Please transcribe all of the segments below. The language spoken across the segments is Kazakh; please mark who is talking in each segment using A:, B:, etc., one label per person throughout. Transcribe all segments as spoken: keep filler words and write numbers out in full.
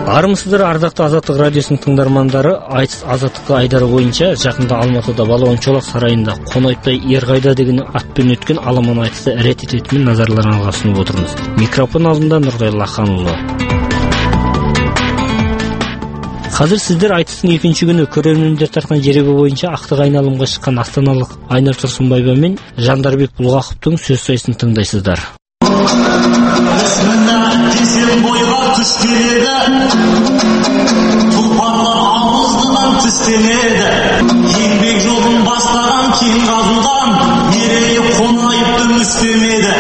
A: Армысыздар, ардактуу Азаттык радиосунун тыңдармандары. Айтыс Азаттыкка айдары боюнча жакында Алматыда Балуан Чолак сарайында Конойтой Ер кайда деген атпен өткөн аламан айтысты рет этетмен назарларыңызга сунуп отурмуз. Микрофон алдында Нурдай Лахан уулу. Азыр сиздер айтыстын экинчи күнү көрөрмөндөр тарткан жереги боюнча актык айналымга чыккан астаналык Айнар Турсунбаева мен Жандарбек Булгаковдун сөз союшун тыңдайсыздар.
B: Десем бойға күш келеді, тұлпарлар ауыздынан тістенеді. Еңбек жолын бастаған кен қазынған, мерейі қоңайыпты үстемеді.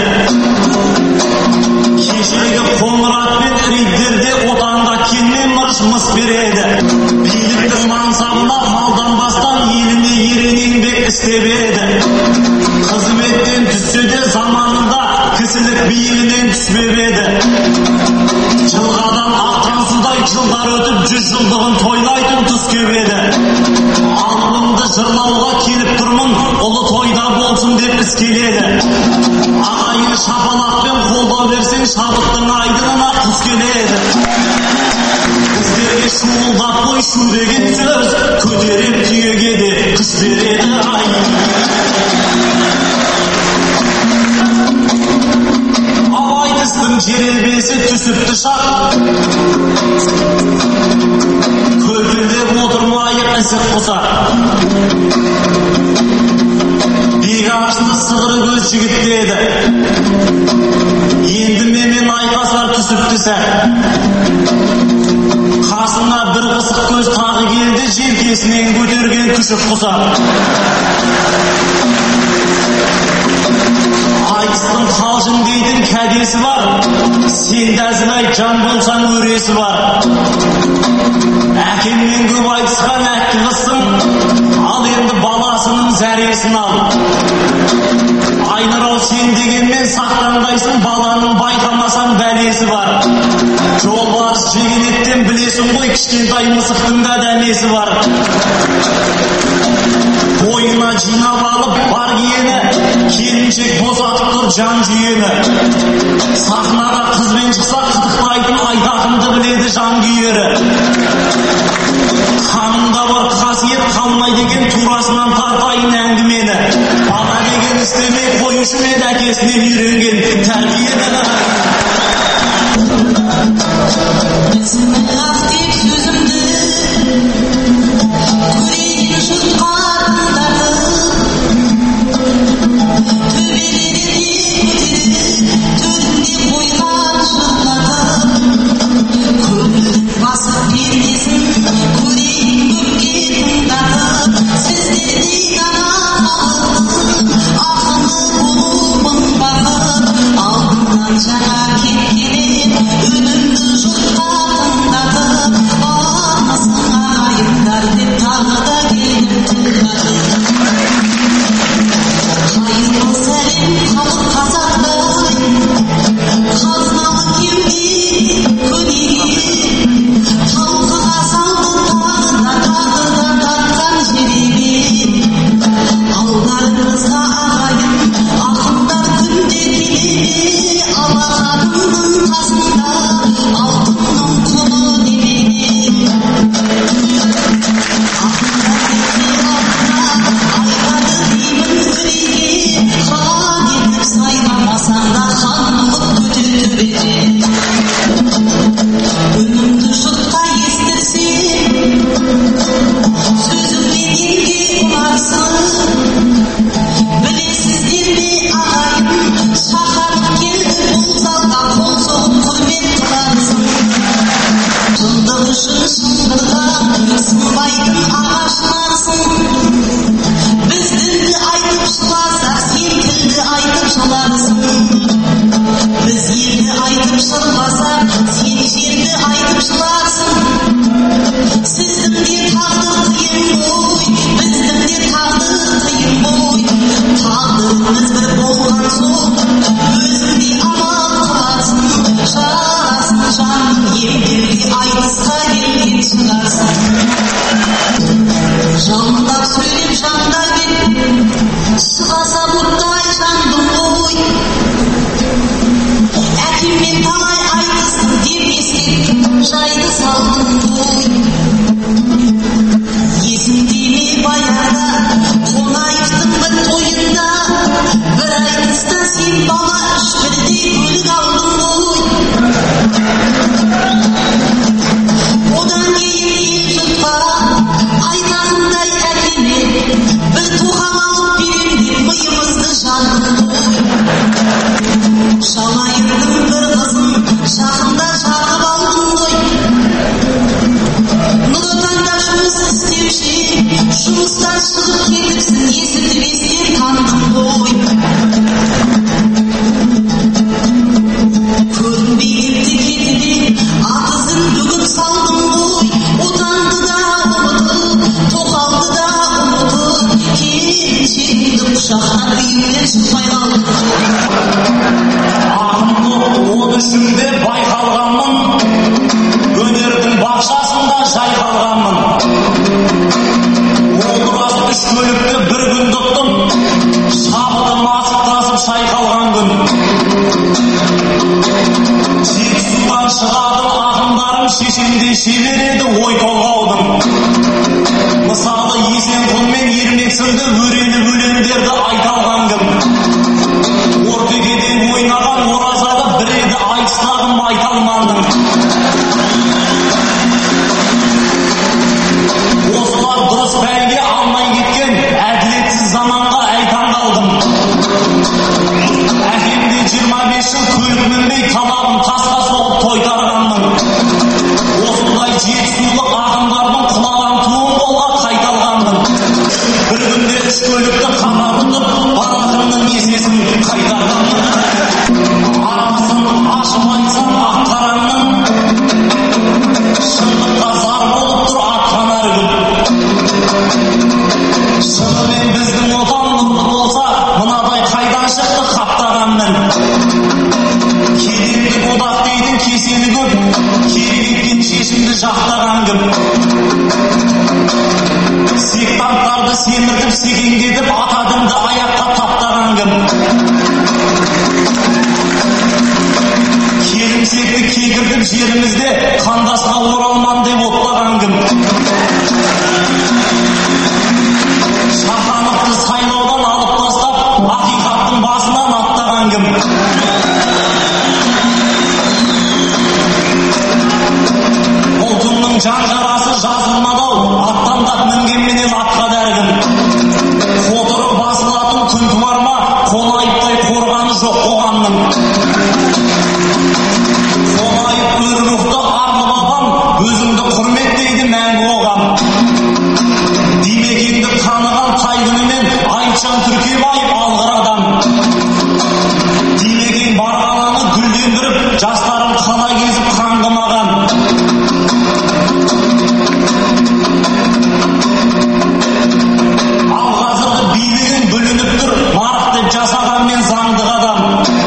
B: Кешегі қоңырат пен рейдерде отанға кенмен мырыш-мыс береді. Биліктің мансабына малданбастан еліне ерен еңбек істеп еді. Қызметтен түссе де заманында кісілік биігінен түспеп еді. Жылғадан аққан судай жылдар өтіп жүз жылдығын тойлайтын тұс кебеді. Алымды жырлауға келіп тұрмын, ұлы тойда болсын деп іс келеді. Ағайын шапалақпен қолдау берсең шабыттың айдынына құс келеді. Біздерге шуылдап қой шу деген сөз, көтеріп түйеге де күш береді ай. Жеребесі түсіпті шақ, көпілдеп отырмайық ісік құса. Бек ашты сығыры көз жігіт деді, енді менен айқасар түсіпті сән. Қасына бір қысық көз тағы келді, желкесінен көтерген күшік құса. Айтыстың қалжың дейтін кәдесі бар, сен дәзілай жан болсаң өресі бар. Әкеммен көп айтысқан әккі қызсың, ал енді баласының зәресін ал. Айнырау сен дегенмен сақтандайсың, баланың байқамасаң бәлесі бар. Жолбарыс жеген еттен білесің ғой, кішкентай мысықтың да дәмесі бар. Бойына жинап алып бар киені, келіншек босатып тұр жан жүйені. Сахнаға қызбен шықса қытықтайтын айтақымды біледі жан күйері. Ханымда бар қасиет қалмайды екен, турасынан тартайын әңгімені. Бала деген істемей қойушы мен әкесінен үйренген тәрбиені. Söyleyeyim, Jandarbek, sığa sabırday jandım oy.
C: мен бала үш бірдей бөлік алдым ғой. Одан кейін ел жұртқа айтатындай әкеме бір туған алып берем деп миымызды жандым ғой. Жалайырдың бір қызын жақында жағып алдым ғой. Нұр Отанда жұмыс істеуші, жұмыстан шығып кетіпсің, есімді бестен таныдым ғой. Көрінбей кетті кетіде атызын бүгіп салдым ғой. Отанды да ұмытып, тоқалды да ұмытып, келіншегімді құшақтан үйімнен шықпай қалдым.
B: Ол үшінде байқалғанмын, өнердің бақшасында жайқалғанмын. Ол рас үш бөлікті бір күн тұттым, шабытым асып-тасып шайқалған күн. Жетісудан шығады ақындарым, шешендей шебер еді ой толғаудың. Мысалы Есенқұл мен Ермек сынды өрелі өлеңдерді айта алған кім. Ортекеден ойнаған оразалы бір еді айтыстағым айта алмадым. Осылар дұрыс бәйге алмай кеткен әділетсіз заманға айтан қалдым. Әкемде жиырма бес жыл көлік мінбей талабын тасқа соғып тойтарғанмын. Осындай жетісулық ақындардың құлаған туын қолға қайталғанмын. Bir günde üç kölükті қамап тұтып, барақымның есесін қайтарғанмын. Арасын ашып айтсам ақ қараңның, шындыққа зар болып тұр атқан әр күн. Шынымен біздің отан мықты болса, мынадай қайдан шықты қаптағанмын. Кедендік одақ дейтін кесені көп, керек еткен шешімді жақтаған кім. Сектанттарды семіртіп, секеңдетіп, атадымды аяққа таптаған кім. Келімсекті кекіртіп жерімізде қандасқа оралман деп оттаған кім. Шахановты сайлаудан алып тастап, ақиқаттың басынан аттаған кім. Ұлтымның жан жарасы жазылмады-ау, аттандап мінгенменен атқа дәргім. Қотыры басылатын күн туар ма, қонайыптай қорғаны жоқ қоғамның. Қонайып өр рухты арлы бабам, өзіңді құрметтейді мәңгі оғам. Димекеңді таныған тай күнімен Айтжан Түркебаев алғыр адам. Димекең бар қаланы гүлдендіріп, жастарым қала кезіп қаңғымаған. Ал қазіргі билігін бүлініп тұр, марық деп жасағанмен заңдық адам.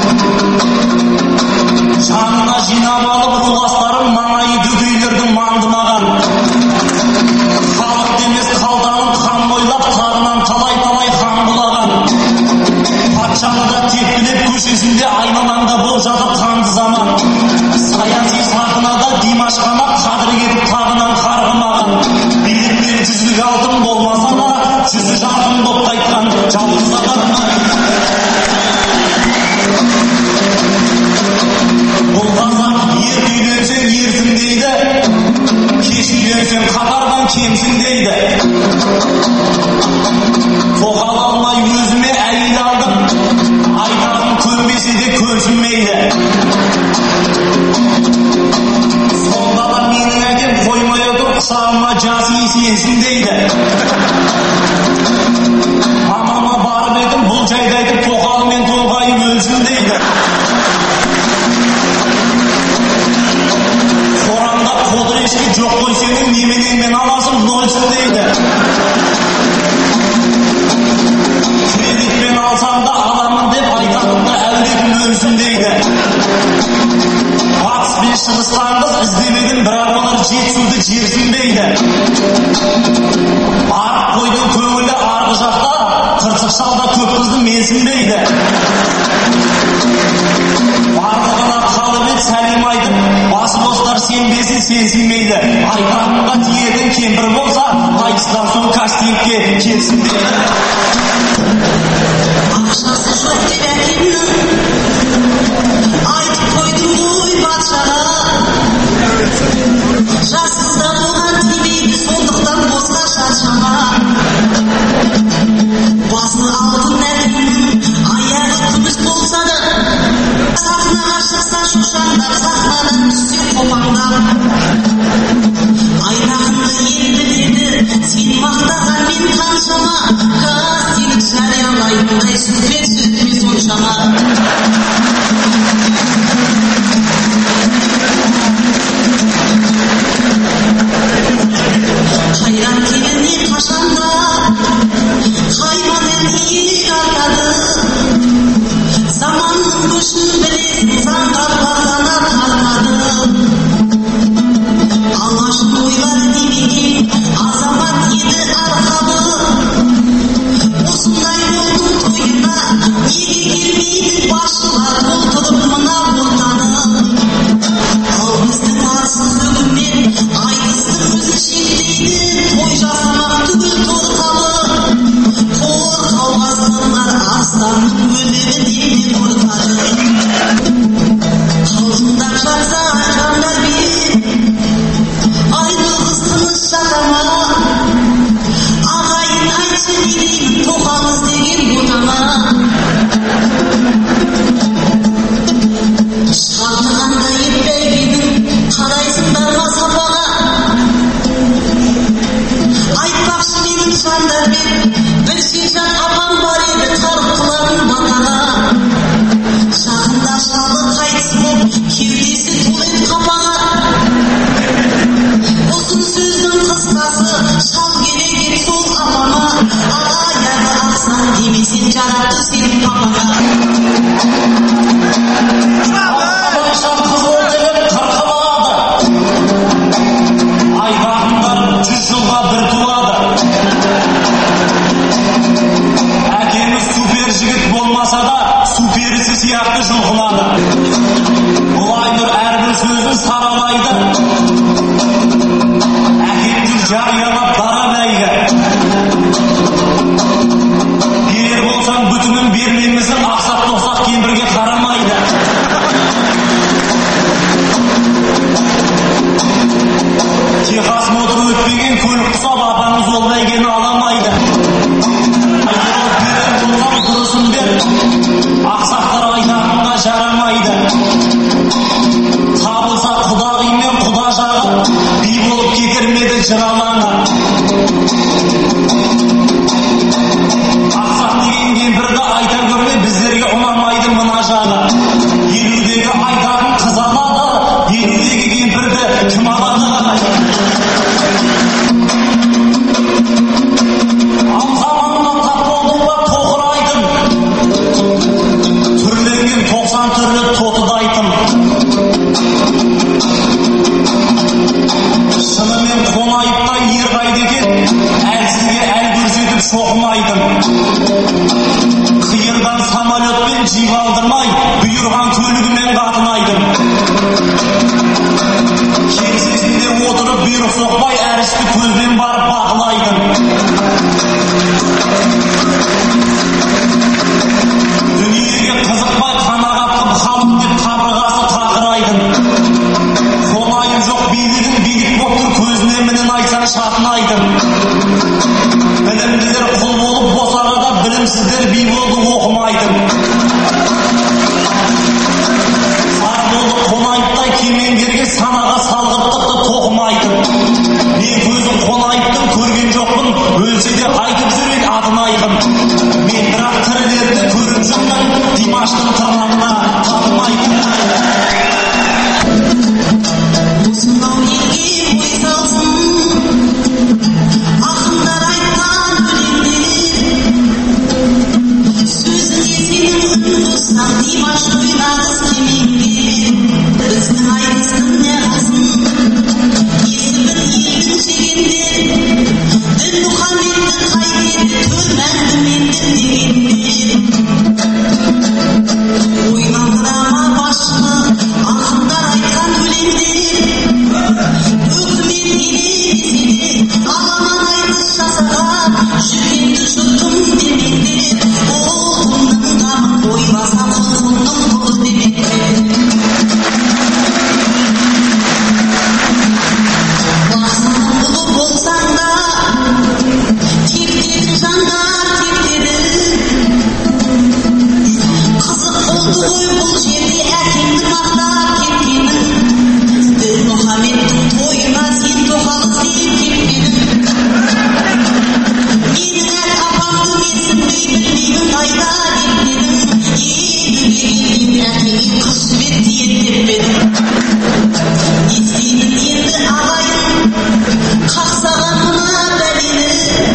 B: Жанына жинап алып руластарым маңайы дөкейлердің мандымаған. Халық демес қалтанын қан ойлап, тағынан талай-талай хан бұлаған. Патшаны да тепкілеп көшесінде айналаңда бұл жатып қанды заман. Саяси сахнада Димаш қана қадір кетіп тағынан қарғымаған. Билетпен жүзілік алтын болмаса да, жүзі жарқын боп қайтқан жалғыз адам. Бұл қазақ ерте үйленсең ерсің дейді, кеш үйленсең қатардан кемсің дейді. Тоқал алмай өзіме әйел алдым, айтағым көнбесе де көнсінмейді. Сонда да менің әкем қоймай отыр, құшағыма жас есенсің дейді. Мамама барып едім, бұл жайды айтып тоқалымен толғайып өлсін дейді. Қорамда қодыр ешкі жоқ қой сенің, неменеңмен аласың нөлсін дейді. Кредитпен алсам да аламын деп айтатында әулетім өлсін дейді. Батыс пен шығыстан қыз іздемедім, бірақ олар жетісуды жерсінбейді. Арық қойдың көңілі арғы жақта, қырсық шалда көп қызды менсінбейді. Барлығына қалып ет сәлем айтып, басы бостар сенбесін сенсінмейді. Айтатынға тиетін кемпір болса, айтыстан соң кастингке келсін дейді.
C: Ақшасы жоқ деп әкемнің Айрағыңды ел біледі, сен мақтаған мен қаншама, кастинг жариялайтындай сүрпек сүртме соншама. Қайран келіне қашанда хайуан ел артады, заманның көшін білесің, заңға бағана қалмады. Алғашын ойлады демеген азамат еді арқалы, осындай болдың тойына неге келмейді басшылар толтырып мына ортаны. Ал біздің арсыз бүгінмен айтыстың өзі шектейді, той жасамақ түгіл торқалы. Торқауға сынар арстанның өлімі демде қорқады. Қалжыңдап жатса жандар бер, айрылғыз тыныш жатама. Ағайын айтшы не деймін, тоқамыз деген ботама. Шығартығандай ет бәйгенің, қарайсыңдар ма сапаға? Айтпақшы менің жандар бер, бір шешен апам бар еді, тарықтылардың батаға. Жақында шалы қайтыс боп, кеудесі толып қапаға. Ұзын сөздің қысқасы, шал керек сол апама. Аяғы ақсан демесен жаратты сенің папаға.
B: Шал қызыл деп қырқылады, айбағындар жүз жылға бір туады. Әкеміз супер жігіт болмаса да, суперісі сияқты жұлқынады. Бұл Айнұр әрбір сөзін саралайды, әкемді жариялап бара бәйгі. Берер болсаң бүтінін, бермеңізін ақсақ тоқсақ кемпірге қарамайды. Техас мотор өтпеген көлік құсап, апаңыз ол бәйгені аламайды. Берер болсаң дұрысын бер, ақсақтар айтақынға жарамайды. Табылса құдағи мен құда жағы, би болып кетірмеді жыралаңа. Ақсақ деген кемпірді айта көрме, біздерге ұнамайды мына жағы. Елудегі айтағын қыз алады, елудегі кемпірді кім алады? Ал заманға тап болдың ба тоқырайдың, түрленген тоқсан түрлі тотыдайтын. Шынымен қонайыптай ер қайды екен, әлсізге әл көрсетіп шоқымайтын. Қиырдан самолетпен жип алдырмай, бұйырған көлігімен қатынайдың. Кеңсесінде отырып бұйрық соқпай, әрішті көзбен барып бақылайдың. Дүниеге қызықпай қанағат қып халық деп қабырғасы тақырайдың. Қонайын жоқ билігін билік боп тұр, көзіне мінін айтсаң шатынайдың. Білімділер құл болып босағада, білімсіздер би болды оқымайдың. Сар болды қонайыптай кемеңгерге, санаға салғырттықты тоқымайдың. Мен көзім қонайыптың көрген жоқпын, өлсе де айтып жүрген атын айқын. Мен бірақ тірілерді көріп жүрмін, Димаштың тырнағына татымайдың.
C: Осынау елге ой салсын, ақындар айтқан өлеңдер. Сөзіне сенің үн қоссаң, Димаш ойнағыз кемеңдер. Біздің айтыстың неғылсын, есімін елін жегендер. Дінмұхаммедті қайтеді, төл мәңгі мендір дегендер. Ойландырама басшыны, ақындар айтқан өлеңдер. Өкімет елемесе де, аламан айтыс жасаған, жүгенді жұттым демеңдер. Оғымның қамын ойласа құлқынның келген әкеңе қыз жібек тиеді деп едім. Не істеймін енді ағайын, қақсаған мына бәлені.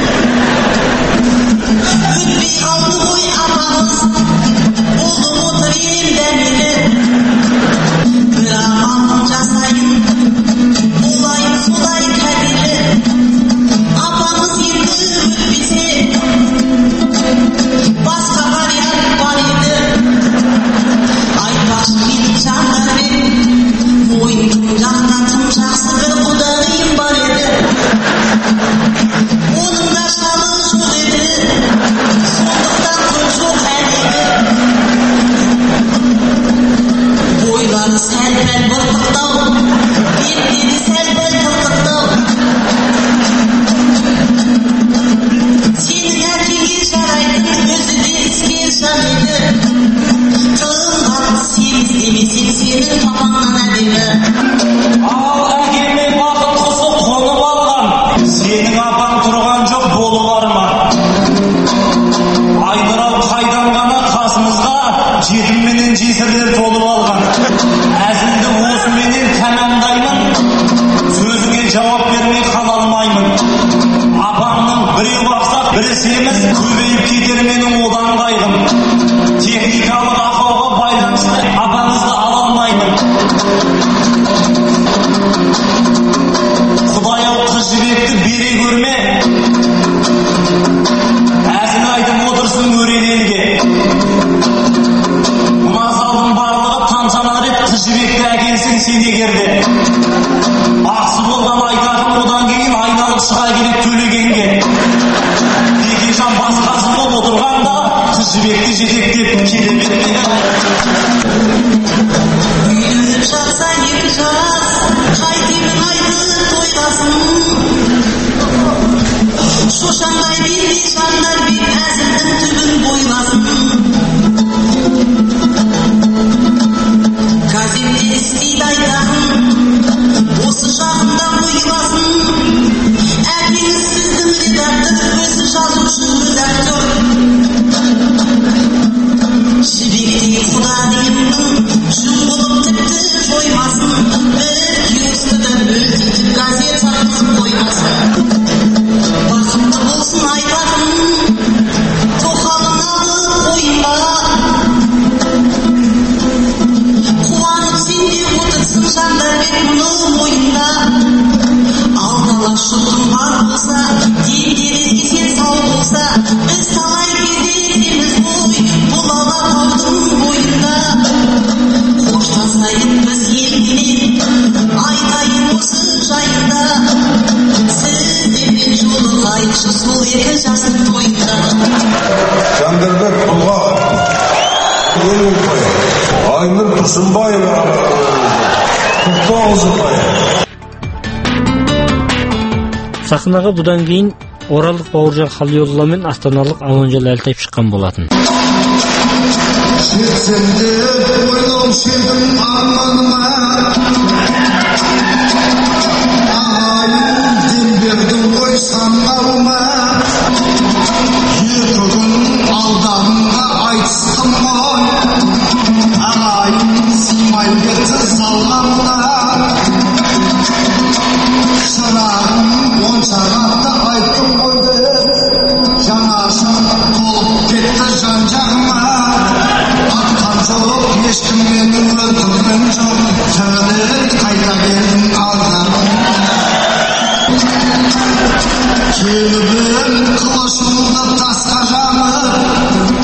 C: Өтпей қалды ғой апамыз, болды отыр ел дәмелі. Bir aman жасайын, болайын солай кәделі. Апамыз енді өтпесе, басқа вариант бар еді. Айтпақшы менің жандарым, мойындың жағында тым жақсы бір құдайым бар еді. Оның да шалы жоқ еді, сондықтан көп жоқ әлегі. Бойлары сәл-пәл бұртықтау, беттері сәл-пәл тыртықтау. Сенің әкеңе жарайтын өзі де іскен жан еді. Тығынған сегіз демесең сенің папаңнан әдемі.
B: Ал әкеме бақыт құсы қонып алған, сенің апаң тұрған жоқ болып арма. Айнұрал қайдан ғана қасымызға жетім менен жесірлер толып алған. Әзілді осыменен тәмамдаймын, сөзіңе жауап бермей қала алмаймын. Апамның біреу бақсақ бірісеміз, көбейіп кетер менің одан қайғым. Техникалық ақауға байланысты апаңызды ала алмаймын. Құдай-ау қыз жібекті бере көрме, әзіл айтып отырсын өрен елге. Мына залдың барлығы тантана рет қыз жібекті әкелсін сен егерде. Бақсы болған айтатын одан кейін айналып шыға керек төлегенге. Бекежан басқасы болып отырғанда қыз жібекті жетектеп келе бермеді.
C: Үйленіп жатса екі жас, қайтемін айды тойласын. Шошаңдай белдей жандар бек әзілдің түбін бойласын. Газетте істейді айтағын, осы жағында ойласын. Әкеңіз сіздің редактор, өзі жазушы редактор. Жібектей құда дегеннің жүн болып тіпті жоймасын. Бір киосктіді бөлтіп газет сатқызып қоймасын. Бақытты болсын айтағын, тоқалын алып ойынға. Қуанып сенде отырсын жандар бек мұны мойында. Алдала шұлқын бар болса, дендері сен сау болса, біз талай кездесеміз ғой, бұл алатаудың бойында. Қоштасайын біз елменен, айтайын осы жайында. Сіздермен жолығайықшы сол екі жастың тойында.
D: Жандарбек Бұлға, Елубай, Айнұр Тұрсынбаева, Құттауызбай.
A: Сахнаға бұдан кейін оралдық Бауыржан Қалиолла мен астаналық Аманжол Әлтаев шыққан болатын.
D: Жетсем деп ойлаушы едім арманыма, ағайын дем бердің ғой самғауыма. Екі күн алдарында айтысқым ғой, ағайын сыймай кетті салғанына. Шырағым он шағатты айттым ғой деп, жаңашым толып кетті жан жағыма. Атқан жоқ ешкім менің өлтірген жоқ, тіріліп қайта келдің алғаным. Келіп қылышымды тасқа жанып,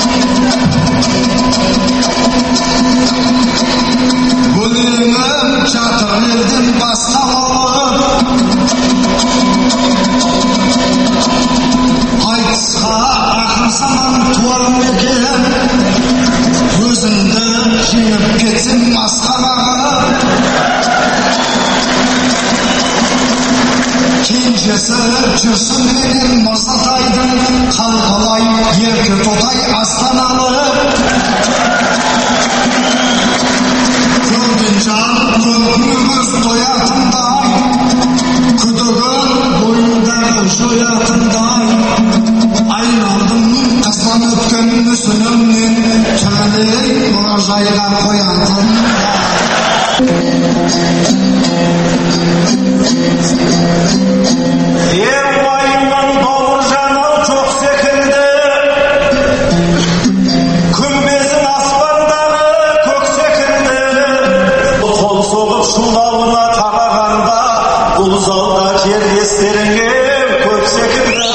D: өлеңім жатыр елден басқа болып. Айтысқа ақыр заман туарым екен, өзіңді жеңіп кетсем масқараға. Кенжесі жүрсін менен Мырзатайдың, қалқалай ерке тотай астаналық. Көрген жан көркін көз тоятындай, күдігін бойындағы жоятындай. Айналдым қасынан өткен мүсінімнен, тәлей мұражай Тойға қояндым
B: Ең уайымнан бауыржаны жоқ секілді күмбезің аспандағы көк секілді қол соғып шулауына қарағанда бұл залда жерлестеріңе көп секілді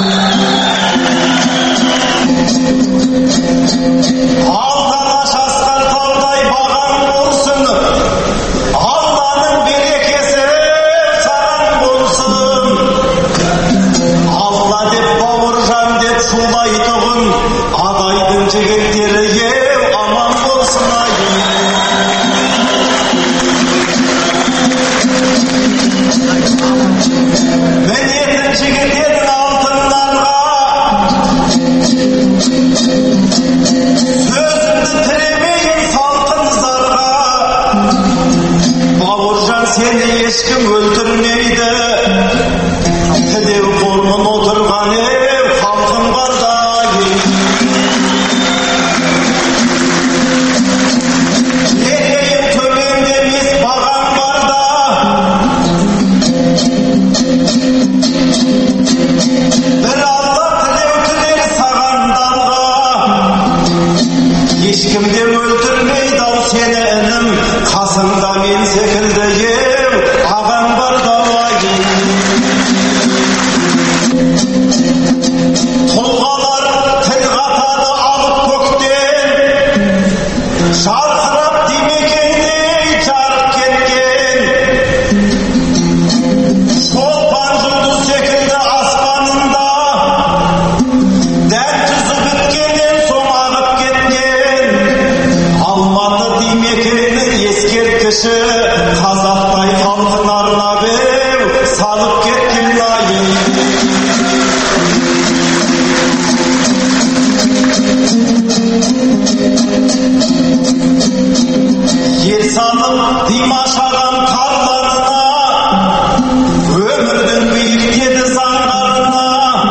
B: алдама шасқан таудай бағаң болсын Алланың берекесі саған болсын Алла деп бауыржан деп шулайтұғын адайдың жігіттері ел аман болсын айым мінетін жігіттердің алтындарға сөзімді тіремейін салқын зарға бауыржан сені ешкім өлтірмейді тідеу қормын отырған ел халқым барда етейін төменде емес бағаң барда бір алла тілеу тілер саған далға ешкімде өлтірмейді ау сені інім қасыңда мен секілді ел ағаң барда тұлғалар тіл қатады алып көктен жарқырап димекеңдей жарық кеткен шолпан жұлдыз секілді аспанында дәл тұзы біткеннен соң ағып кеткен алматы димекеңнің ескерткіші қазақтай халқын арнап ел салып кеткен айым ел салып димаш ағам тарларына өмірдің биіктеді заңдарына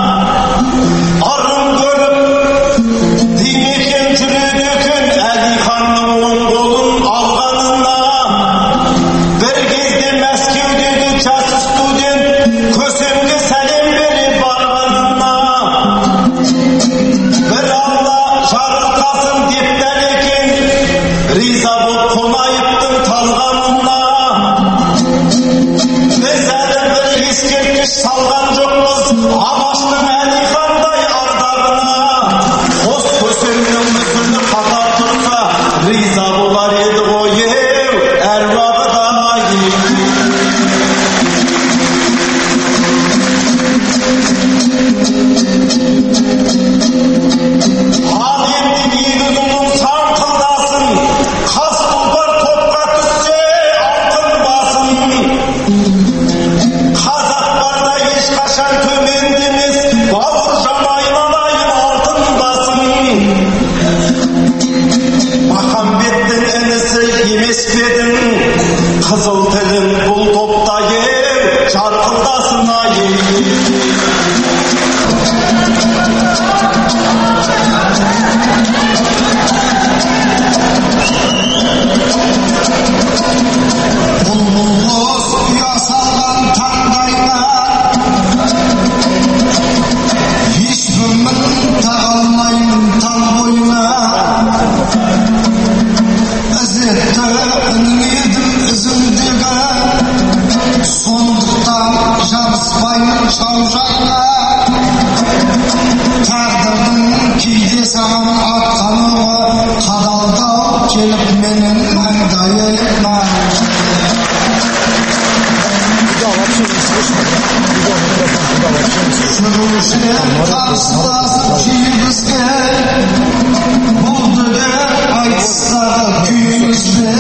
B: ырым көріп димекең жүреді екен әлиханның оң қолын алғанына бір кезде мәскеудегі жас студент көсемге сәлем бере барғанына бір алла жарылқасын деп дәлекең риза боп қонаевтың талғанына біз әлі бір ескерткіш салған жоқпыз алаштың әлихандай ардағына қос көсемнің мүсіні қатар тұрса риза болар еді ғой ел әруағы да ал енді егіз ұлың саңқылдасын қас тұлпар топқа түссе алтын басын қазақ барда ешқашан төменде емес бауыржан айналайын алтын басын махамбеттің інісі емес пе едің қызыл тілің бұл топта ел жарқылдасын айым
D: Бұлбұл ұя салған таңдайына ешкімін таға алмаймын тал бойына ізетті інің едім ізімдегі сондықтан жабыспаймын жау жайына тағдырдың кейде саған аттануы қадалдау келіп менің маңдайыма жүрушілер қарсыласып күйімізге болды деп айтыстағы күйімізге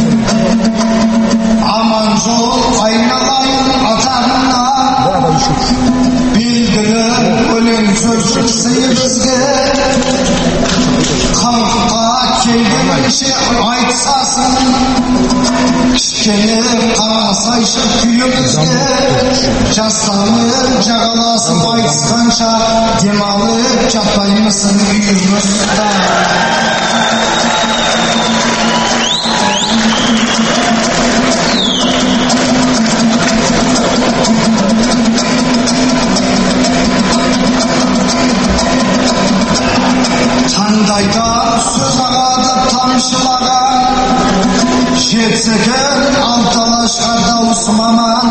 D: аман жол айналайын атағына белгілі өлең сөзсіз бізге халыққа келгенше айтсасын кішкене қарасайшы күйімізге жастармен жағаласып айтысқанша демалып жатпаймысың үйімізде жетсе екен алталашқа дауыс маман.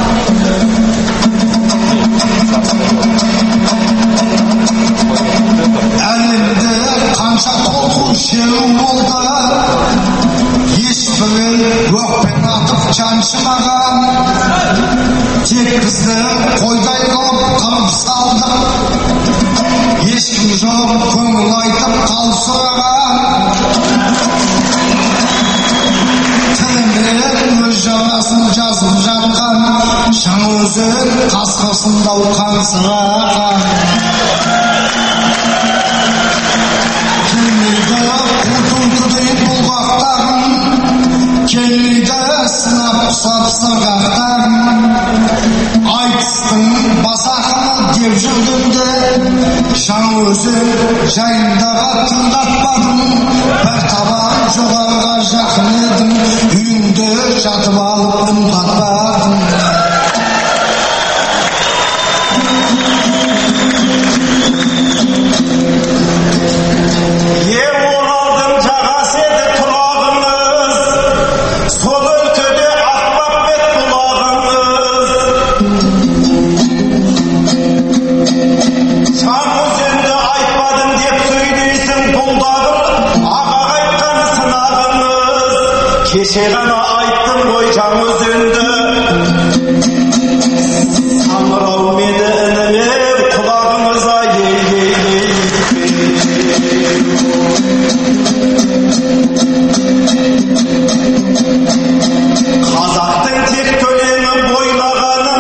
D: Әлемде қанша толқу шеру болды, ешбірі өкпен атып жаншымаған. Тек бізді қойдай қылып қырып салды, ешкім жоқ көңіл айтып қалсыраған. Тілімен өз жарасын жазып жатқан Жаңаөзен қасқырсында қаңсыраған. Келмейді құтылдыдай бұлғақтарын, келмейді сынап құсап сырғақтарын. Айтыстың басақыны деп жүргенде Жаңаөзен жайындағы тыңдатпадым. Бір табан жоғарыға жақын едім, үйінде жатып алып үн қатпадым.
B: Кеше ғана айттым ғой Жаңаөзенді, саңырау мені інімем құлағыңызға ей-ей-ей. Қазақтың тек төлемі бойлағанын,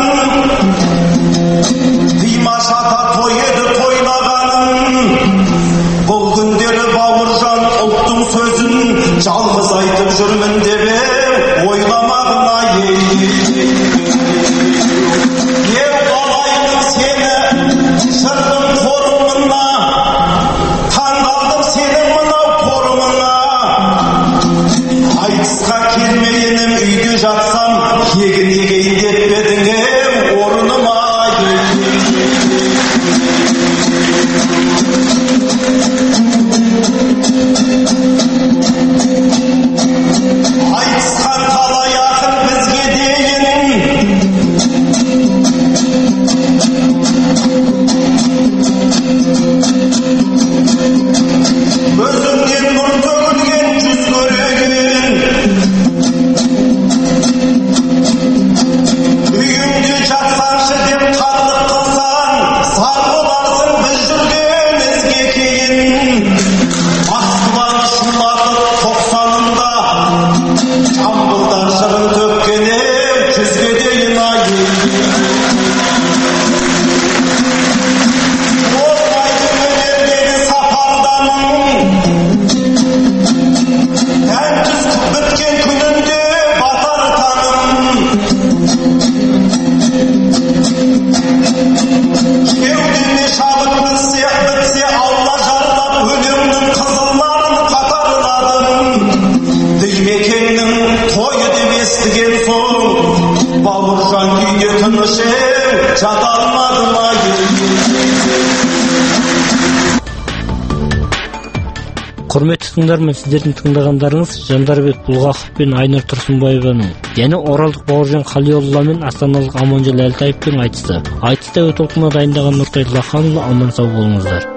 B: Димаш ата тойды тойлағанын, бұл күндері Бауыржан ұлттың сөзін жалғыз айтып жүрмін деп ойламағына ей-ей-ей. Еу қалайым сені жырдың қорымына, таңдалдым сенің мынау қорымына. Айтысқа келмейінім үйде жатсам, егін егейін деп бедіңем орыныма ей-ей-ей. Айтысқан талай ақын бізге дейін, өзіңнен нұр төгілген жүз көреген. Үйіңде жатсаншы деп қарлық қылсан, сар боларсың біз жүрген ізге кейін. Москваны шулатып тоқсанында, жамбылдан шырын төккенем жүзге дейін айын. Болмайды өнердегі сапарданың, тәнтіз біткен күнінде батар таным. Кеудеме шабыт бітсе, бітсе алла жарлап өлеңнің қызылларын қатарладым. Дүймекеңнің тойы деп естіген соң, Бауыржан үйде тыныш ем, жата алмадым айын.
A: Құрметті тыңдарман, сіздердің тыңдағандарыңыз Жандарбек Бұлғақов пен Айнұр Тұрсынбаеваның және оралдық Бауыржан Қалиолла мен астаналық Аманжол Әлтаевпен айтысты. Айтыста өз толқынына дайындаған Нұртай Лаханұлы, аман сау болыңыздар.